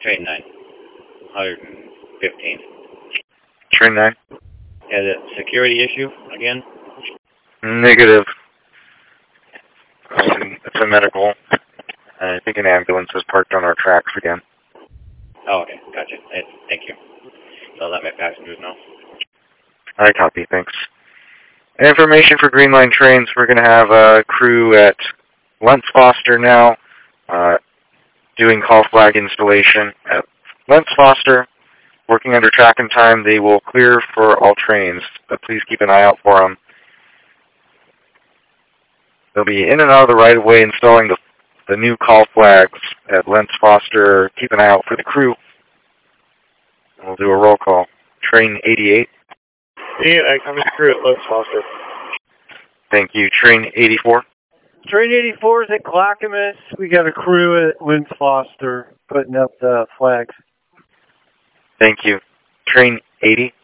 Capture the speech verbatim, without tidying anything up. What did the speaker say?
Train nine, one fifteen. Train nine? Has a security issue again? Negative. Um, it's a medical. I think an ambulance is parked on our tracks again. Oh, okay. Gotcha. Thank you. I'll let my passengers know. I copy. Thanks. Information for Green Line trains. We're going to have a crew at Lentz Foster now uh, doing call flag installation at Lentz Foster. Working under track and time, they will clear for all trains, but please keep an eye out for them. They'll be in and out of the right-of-way installing the, the new call flags at Lentz Foster. Keep an eye out for the crew. We'll do a roll call. Train eighty-eight. Yeah, I come in crew at Lentz Foster. Thank you. Train eighty-four. Train eighty-four is at Clackamas. We got a crew at Lentz Foster putting up the flags. Thank you. Train eighty.